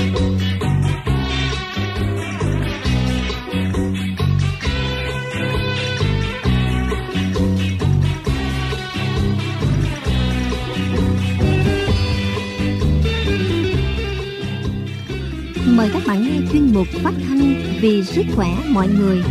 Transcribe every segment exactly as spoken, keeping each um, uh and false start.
Mời các bạn nghe chuyên mục phát thanh vì sức khỏe mọi người.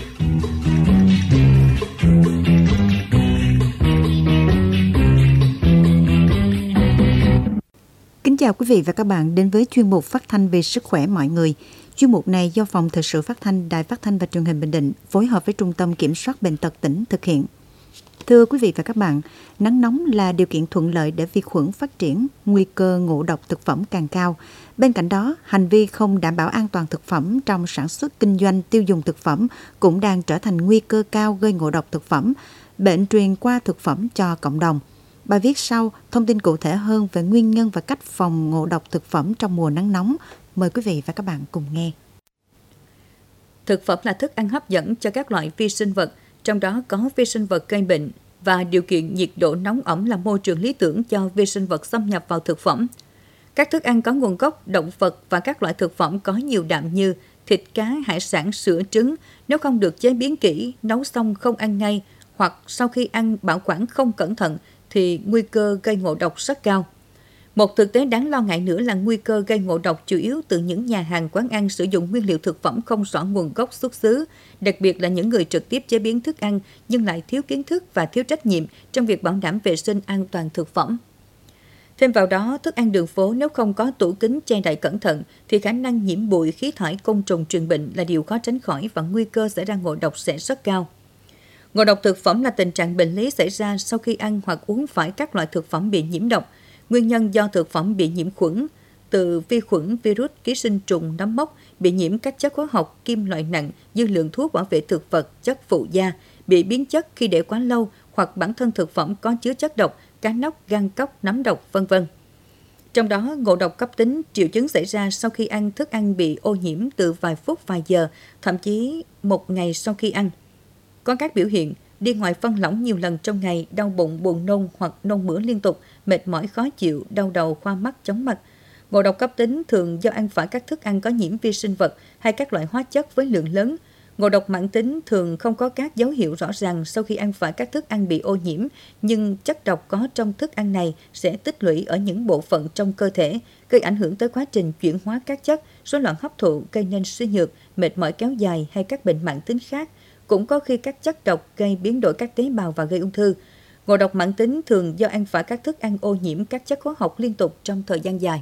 Kính chào quý vị và các bạn đến với chuyên mục phát thanh vì sức khỏe mọi người. Chuyên mục này do Phòng Thời sự Phát thanh Đài Phát thanh và Truyền hình Bình Định phối hợp với Trung tâm Kiểm soát Bệnh tật tỉnh thực hiện. Thưa quý vị và các bạn, nắng nóng là điều kiện thuận lợi để vi khuẩn phát triển, nguy cơ ngộ độc thực phẩm càng cao. Bên cạnh đó, hành vi không đảm bảo an toàn thực phẩm trong sản xuất kinh doanh tiêu dùng thực phẩm cũng đang trở thành nguy cơ cao gây ngộ độc thực phẩm, bệnh truyền qua thực phẩm cho cộng đồng. Bài viết sau thông tin cụ thể hơn về nguyên nhân và cách phòng ngộ độc thực phẩm trong mùa nắng nóng. Mời quý vị và các bạn cùng nghe. Thực phẩm là thức ăn hấp dẫn cho các loại vi sinh vật, trong đó có vi sinh vật gây bệnh, và điều kiện nhiệt độ nóng ẩm là môi trường lý tưởng cho vi sinh vật xâm nhập vào thực phẩm. Các thức ăn có nguồn gốc động vật và các loại thực phẩm có nhiều đạm như thịt, cá, hải sản, sữa, trứng, nếu không được chế biến kỹ, nấu xong không ăn ngay hoặc sau khi ăn bảo quản không cẩn thận thì nguy cơ gây ngộ độc rất cao. Một thực tế đáng lo ngại nữa là nguy cơ gây ngộ độc chủ yếu từ những nhà hàng quán ăn sử dụng nguyên liệu thực phẩm không rõ nguồn gốc xuất xứ, đặc biệt là những người trực tiếp chế biến thức ăn nhưng lại thiếu kiến thức và thiếu trách nhiệm trong việc bảo đảm vệ sinh an toàn thực phẩm. Thêm vào đó, thức ăn đường phố nếu không có tủ kính che đậy cẩn thận thì khả năng nhiễm bụi, khí thải, côn trùng truyền bệnh là điều khó tránh khỏi và nguy cơ xảy ra ngộ độc sẽ rất cao. Ngộ độc thực phẩm là tình trạng bệnh lý xảy ra sau khi ăn hoặc uống phải các loại thực phẩm bị nhiễm độc. Nguyên nhân do thực phẩm bị nhiễm khuẩn, từ vi khuẩn, virus, ký sinh trùng, nấm mốc, bị nhiễm các chất hóa học, kim loại nặng, dư lượng thuốc bảo vệ thực vật, chất phụ gia, bị biến chất khi để quá lâu hoặc bản thân thực phẩm có chứa chất độc, cá nóc, gan cóc, nấm độc, vân vân. Trong đó, ngộ độc cấp tính triệu chứng xảy ra sau khi ăn thức ăn bị ô nhiễm từ vài phút, vài giờ, thậm chí một ngày sau khi ăn. Có các biểu hiện đi ngoài phân lỏng nhiều lần trong ngày, đau bụng, buồn nôn hoặc nôn mửa liên tục, mệt mỏi khó chịu, đau đầu, khoa mắt, chóng mặt. Ngộ độc cấp tính thường do ăn phải các thức ăn có nhiễm vi sinh vật hay các loại hóa chất với lượng lớn. Ngộ độc mãn tính thường không có các dấu hiệu rõ ràng sau khi ăn phải các thức ăn bị ô nhiễm, nhưng chất độc có trong thức ăn này sẽ tích lũy ở những bộ phận trong cơ thể, gây ảnh hưởng tới quá trình chuyển hóa các chất, rối loạn hấp thụ, gây nên suy nhược, mệt mỏi kéo dài hay các bệnh mãn tính khác. Cũng có khi các chất độc gây biến đổi các tế bào và gây ung thư. Ngộ độc mãn tính thường do ăn phải các thức ăn ô nhiễm các chất hóa học liên tục trong thời gian dài.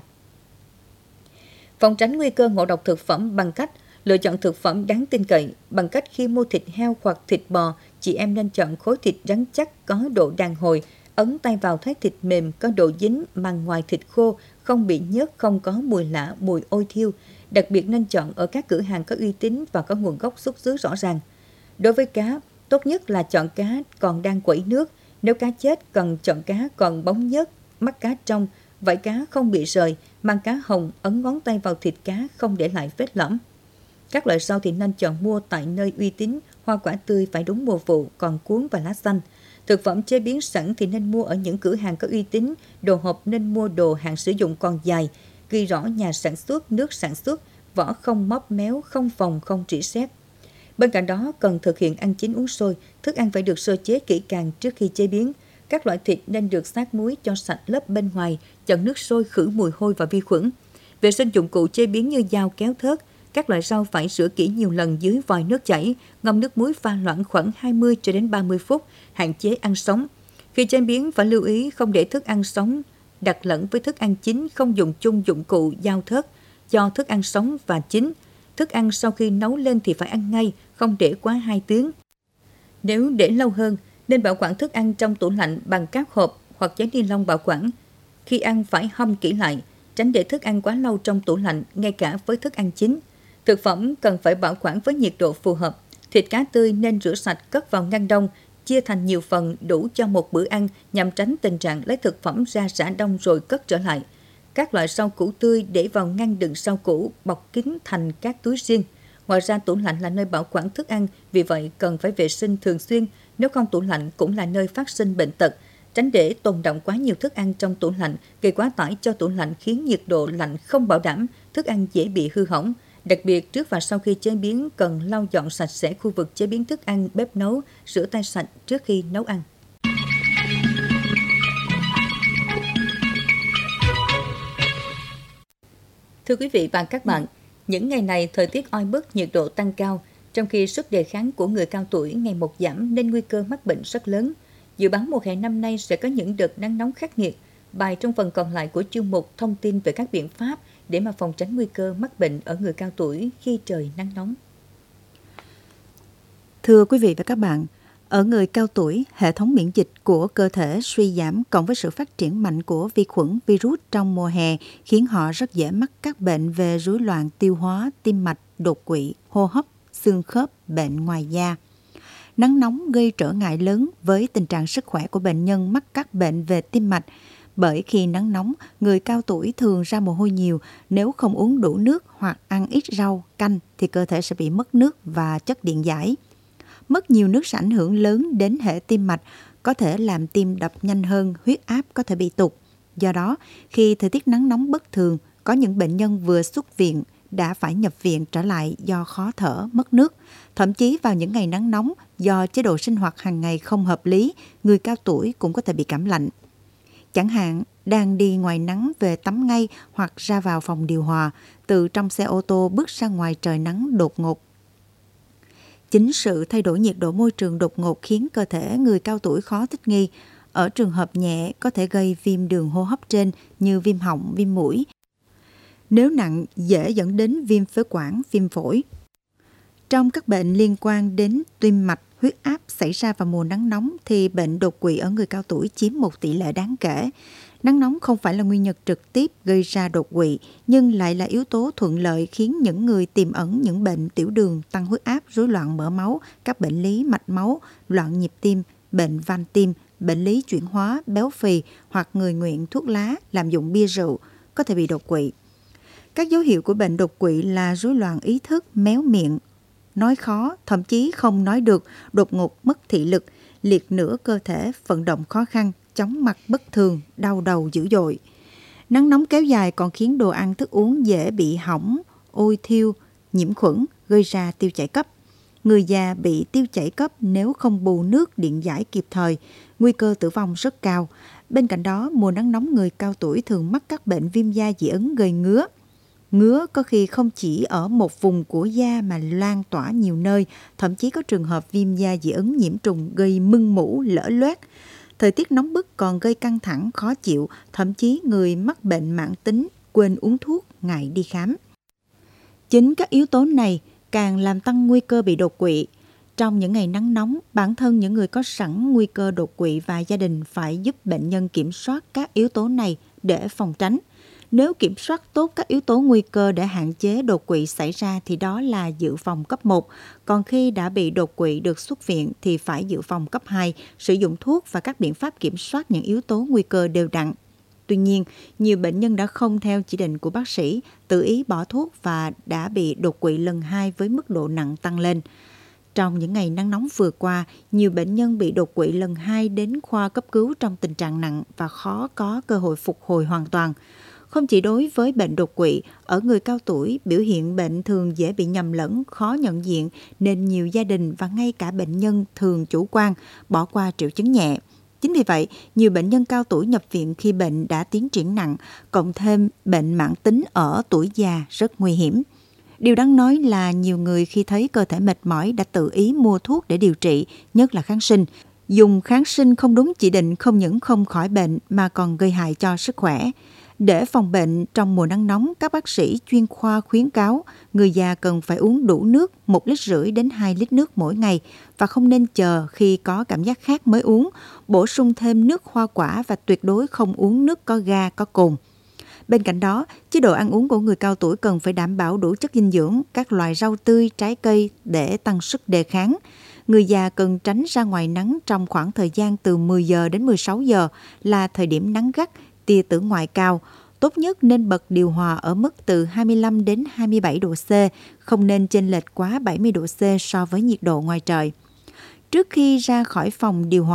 Phòng tránh nguy cơ ngộ độc thực phẩm bằng cách lựa chọn thực phẩm đáng tin cậy. Bằng cách khi mua thịt heo hoặc thịt bò, chị em nên chọn khối thịt rắn chắc, có độ đàn hồi, ấn tay vào thấy thịt mềm, có độ dính, màng ngoài thịt khô, không bị nhớt, không có mùi lạ, mùi ôi thiêu. Đặc biệt nên chọn ở các cửa hàng có uy tín và có nguồn gốc xuất xứ rõ ràng. Đối với cá, tốt nhất là chọn cá còn đang quẩy nước. Nếu cá chết, cần chọn cá còn bóng nhớt, mắt cá trong, vảy cá không bị rời, mang cá hồng, ấn ngón tay vào thịt cá không để lại vết lõm. Các loại rau thì nên chọn mua tại nơi uy tín, hoa quả tươi phải đúng mùa vụ, còn cuống và lá xanh. Thực phẩm chế biến sẵn thì nên mua ở những cửa hàng có uy tín, đồ hộp nên mua đồ hạn sử dụng còn dài, ghi rõ nhà sản xuất, nước sản xuất, vỏ không móp méo, không phồng, không rỉ sét. Bên cạnh đó, cần thực hiện ăn chín uống sôi, thức ăn phải được sơ chế kỹ càng trước khi chế biến. Các loại thịt nên được sát muối cho sạch lớp bên ngoài, chọn nước sôi khử mùi hôi và vi khuẩn. Vệ sinh dụng cụ chế biến như dao, kéo, thớt. Các loại rau phải rửa kỹ nhiều lần dưới vòi nước chảy, ngâm nước muối pha loãng khoảng hai mươi cho đến ba mươi phút, hạn chế ăn sống. Khi chế biến phải lưu ý không để thức ăn sống đặt lẫn với thức ăn chín, không dùng chung dụng cụ dao thớt cho thức ăn sống và chín. Thức ăn sau khi nấu lên thì phải ăn ngay, không để quá hai tiếng. Nếu để lâu hơn, nên bảo quản thức ăn trong tủ lạnh bằng các hộp hoặc giấy ni lông bảo quản. Khi ăn phải hâm kỹ lại, tránh để thức ăn quá lâu trong tủ lạnh, ngay cả với thức ăn chín. Thực phẩm cần phải bảo quản với nhiệt độ phù hợp. Thịt cá tươi nên rửa sạch, cất vào ngăn đông, chia thành nhiều phần đủ cho một bữa ăn nhằm tránh tình trạng lấy thực phẩm ra rã đông rồi cất trở lại. Các loại rau củ tươi để vào ngăn đựng rau củ, bọc kín thành các túi riêng. Ngoài ra, tủ lạnh là nơi bảo quản thức ăn, vì vậy cần phải vệ sinh thường xuyên, nếu không tủ lạnh cũng là nơi phát sinh bệnh tật. tránh để tồn đọng quá nhiều thức ăn trong tủ lạnh, gây quá tải cho tủ lạnh khiến nhiệt độ lạnh không bảo đảm, thức ăn dễ bị hư hỏng. Đặc biệt, trước và sau khi chế biến cần lau dọn sạch sẽ khu vực chế biến thức ăn, bếp nấu, rửa tay sạch trước khi nấu ăn. Thưa quý vị và các bạn, những ngày này thời tiết oi bức, nhiệt độ tăng cao, trong khi sức đề kháng của người cao tuổi ngày một giảm nên nguy cơ mắc bệnh rất lớn. Dự báo mùa hè năm nay sẽ có những đợt nắng nóng khắc nghiệt. Bài trong phần còn lại của chương mục thông tin về các biện pháp để mà phòng tránh nguy cơ mắc bệnh ở người cao tuổi khi trời nắng nóng. Thưa quý vị và các bạn, ở người cao tuổi, hệ thống miễn dịch của cơ thể suy giảm cộng với sự phát triển mạnh của vi khuẩn, virus trong mùa hè khiến họ rất dễ mắc các bệnh về rối loạn tiêu hóa, tim mạch, đột quỵ, hô hấp, xương khớp, bệnh ngoài da. Nắng nóng gây trở ngại lớn với tình trạng sức khỏe của bệnh nhân mắc các bệnh về tim mạch. Bởi khi nắng nóng, người cao tuổi thường ra mồ hôi nhiều, nếu không uống đủ nước hoặc ăn ít rau, canh thì cơ thể sẽ bị mất nước và chất điện giải. Mất nhiều nước sẽ ảnh hưởng lớn đến hệ tim mạch, có thể làm tim đập nhanh hơn, huyết áp có thể bị tụt. Do đó, khi thời tiết nắng nóng bất thường, có những bệnh nhân vừa xuất viện đã phải nhập viện trở lại do khó thở, mất nước. Thậm chí vào những ngày nắng nóng, do chế độ sinh hoạt hàng ngày không hợp lý, người cao tuổi cũng có thể bị cảm lạnh. Chẳng hạn, đang đi ngoài nắng về tắm ngay hoặc ra vào phòng điều hòa, từ trong xe ô tô bước ra ngoài trời nắng đột ngột. Chính sự thay đổi nhiệt độ môi trường đột ngột khiến cơ thể người cao tuổi khó thích nghi. Ở trường hợp nhẹ có thể gây viêm đường hô hấp trên như viêm họng, viêm mũi. Nếu nặng, dễ dẫn đến viêm phế quản, viêm phổi. Trong các bệnh liên quan đến tim mạch, huyết áp xảy ra vào mùa nắng nóng thì bệnh đột quỵ ở người cao tuổi chiếm một tỷ lệ đáng kể. Nắng nóng không phải là nguyên nhân trực tiếp gây ra đột quỵ, nhưng lại là yếu tố thuận lợi khiến những người tiềm ẩn những bệnh tiểu đường, tăng huyết áp, rối loạn mỡ máu, các bệnh lý mạch máu, loạn nhịp tim, bệnh van tim, bệnh lý chuyển hóa, béo phì hoặc người nghiện thuốc lá, lạm dụng bia rượu có thể bị đột quỵ. Các dấu hiệu của bệnh đột quỵ là rối loạn ý thức, méo miệng, nói khó, thậm chí không nói được, đột ngột mất thị lực, liệt nửa cơ thể, vận động khó khăn, chóng mặt bất thường, đau đầu dữ dội. Nắng nóng kéo dài còn khiến đồ ăn thức uống dễ bị hỏng, ôi thiêu, nhiễm khuẩn, gây ra tiêu chảy cấp. Người già bị tiêu chảy cấp nếu không bù nước điện giải kịp thời, nguy cơ tử vong rất cao. Bên cạnh đó, mùa nắng nóng người cao tuổi thường mắc các bệnh viêm da dị ứng gây ngứa. Ngứa có khi không chỉ ở một vùng của da mà lan tỏa nhiều nơi, thậm chí có trường hợp viêm da dị ứng nhiễm trùng gây mưng mủ, lở loét. Thời tiết nóng bức còn gây căng thẳng, khó chịu, thậm chí người mắc bệnh mãn tính, quên uống thuốc, ngại đi khám. Chính các yếu tố này càng làm tăng nguy cơ bị đột quỵ. Trong những ngày nắng nóng, bản thân những người có sẵn nguy cơ đột quỵ và gia đình phải giúp bệnh nhân kiểm soát các yếu tố này để phòng tránh. Nếu kiểm soát tốt các yếu tố nguy cơ để hạn chế đột quỵ xảy ra thì đó là dự phòng cấp một. Còn khi đã bị đột quỵ được xuất viện thì phải dự phòng cấp hai, sử dụng thuốc và các biện pháp kiểm soát những yếu tố nguy cơ đều đặn. Tuy nhiên, nhiều bệnh nhân đã không theo chỉ định của bác sĩ, tự ý bỏ thuốc và đã bị đột quỵ lần hai với mức độ nặng tăng lên. Trong những ngày nắng nóng vừa qua, nhiều bệnh nhân bị đột quỵ lần hai đến khoa cấp cứu trong tình trạng nặng và khó có cơ hội phục hồi hoàn toàn. Không chỉ đối với bệnh đột quỵ, ở người cao tuổi, biểu hiện bệnh thường dễ bị nhầm lẫn, khó nhận diện nên nhiều gia đình và ngay cả bệnh nhân thường chủ quan, bỏ qua triệu chứng nhẹ. Chính vì vậy, nhiều bệnh nhân cao tuổi nhập viện khi bệnh đã tiến triển nặng, cộng thêm bệnh mãn tính ở tuổi già rất nguy hiểm. Điều đáng nói là nhiều người khi thấy cơ thể mệt mỏi đã tự ý mua thuốc để điều trị, nhất là kháng sinh. Dùng kháng sinh không đúng chỉ định không những không khỏi bệnh mà còn gây hại cho sức khỏe. Để phòng bệnh trong mùa nắng nóng, các bác sĩ chuyên khoa khuyến cáo người già cần phải uống đủ nước một lít rưỡi đến hai lít nước mỗi ngày và không nên chờ khi có cảm giác khát mới uống, bổ sung thêm nước hoa quả và tuyệt đối không uống nước có ga, có cồn. Bên cạnh đó, chế độ ăn uống của người cao tuổi cần phải đảm bảo đủ chất dinh dưỡng, các loại rau tươi, trái cây để tăng sức đề kháng. Người già cần tránh ra ngoài nắng trong khoảng thời gian từ mười giờ đến mười sáu giờ là thời điểm nắng gắt, tia tử ngoại cao. Tốt nhất nên bật điều hòa ở mức từ hai mươi lăm đến hai mươi bảy độ C, không nên chênh lệch quá bảy mươi độ C so với nhiệt độ ngoài trời. Trước khi ra khỏi phòng điều hòa,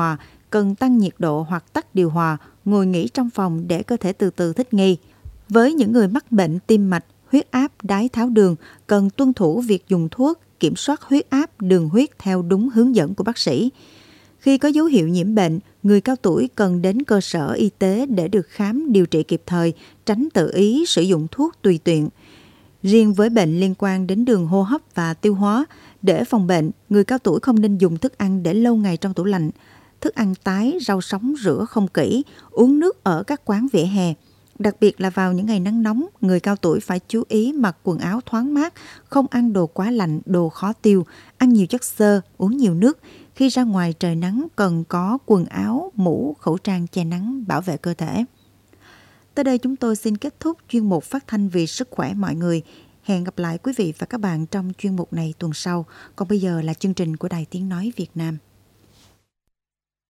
cần tăng nhiệt độ hoặc tắt điều hòa, ngồi nghỉ trong phòng để cơ thể từ từ thích nghi. Với những người mắc bệnh tim mạch, huyết áp, đái tháo đường, cần tuân thủ việc dùng thuốc, kiểm soát huyết áp, đường huyết theo đúng hướng dẫn của bác sĩ. Khi có dấu hiệu nhiễm bệnh, người cao tuổi cần đến cơ sở y tế để được khám điều trị kịp thời, tránh tự ý sử dụng thuốc tùy tiện. Riêng với bệnh liên quan đến đường hô hấp và tiêu hóa, để phòng bệnh, người cao tuổi không nên dùng thức ăn để lâu ngày trong tủ lạnh, thức ăn tái, rau sống rửa không kỹ, uống nước ở các quán vỉa hè. Đặc biệt là vào những ngày nắng nóng, người cao tuổi phải chú ý mặc quần áo thoáng mát, không ăn đồ quá lạnh, đồ khó tiêu, ăn nhiều chất xơ, uống nhiều nước. Khi ra ngoài trời nắng cần có quần áo, mũ, khẩu trang che nắng bảo vệ cơ thể. Tới đây chúng tôi xin kết thúc chuyên mục phát thanh vì sức khỏe mọi người. Hẹn gặp lại quý vị và các bạn trong chuyên mục này tuần sau. Còn bây giờ là chương trình của Đài Tiếng Nói Việt Nam.